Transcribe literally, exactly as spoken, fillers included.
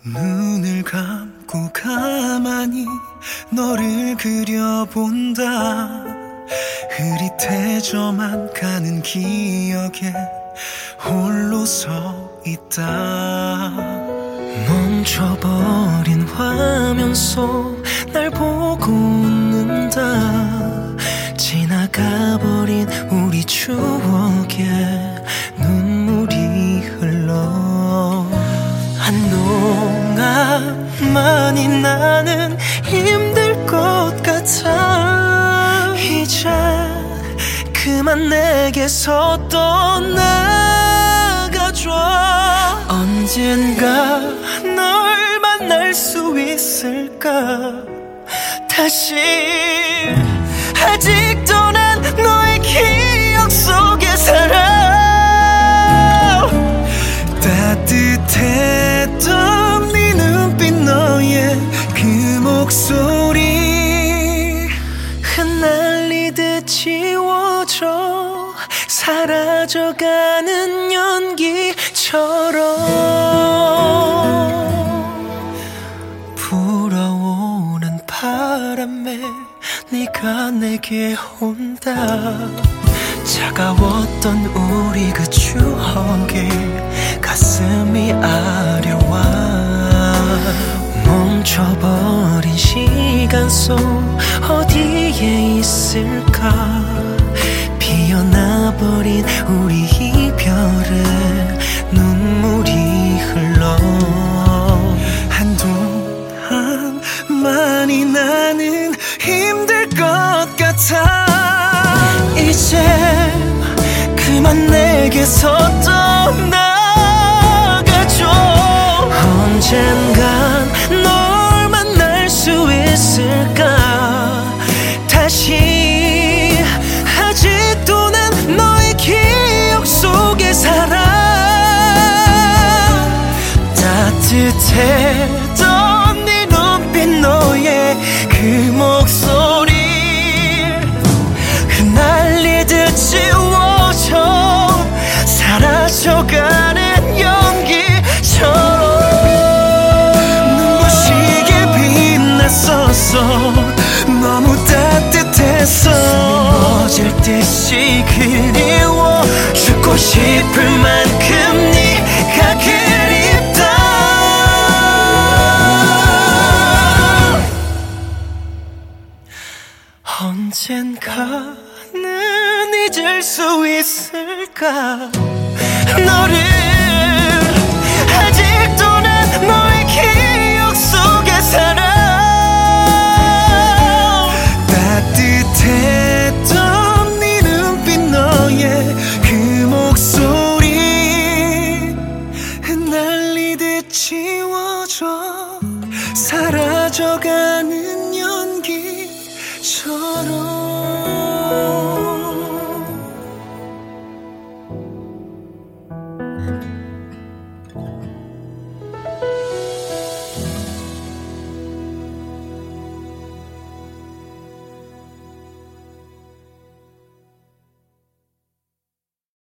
눈을 감고 가만히 너를 그려본다. 흐릿해져만 가는 기억에 홀로 서 있다. 멈춰버린 화면 속 날 보고 웃는다. 지나가버린 우리 추억에 눈물이 흘러. 한동안만이 나는 힘들 것 같아. 이제 그만 내게서 떠나가줘. 언젠가 널 만날 수 있을까. 다시 아직도 난 너의 기억 속에 살아. 따뜻했던 네 눈빛, 너의 그 목소리 흩날리듯 지워져 사라져가는 연기처럼. 불어오는 바람에 네가 내게 온다. 차가웠던 우리 그 추억이 가슴이 아려와. 멈춰버린 시간 속 어디에 있을까. 피어나버린 우리 이별에 눈물이 흘러. 한동안만이 나는 힘들 것 같아. 이제 그만 내게서 떠나가줘. 언젠간 널 만날 수 있을까. 다시 아직도 난 너의 기억 속에 살아. 따뜻했던 네 눈빛, 너의 그 목소리 흩날리듯 지워져 사라져가는 연기처럼. 눈부시게 빛났었어. 너무 따뜻했어. 숨이 멎을 듯이 그리워. 죽고 싶을 만큼 네가 그립다. 언젠가는 잊을 수 있을까. 너를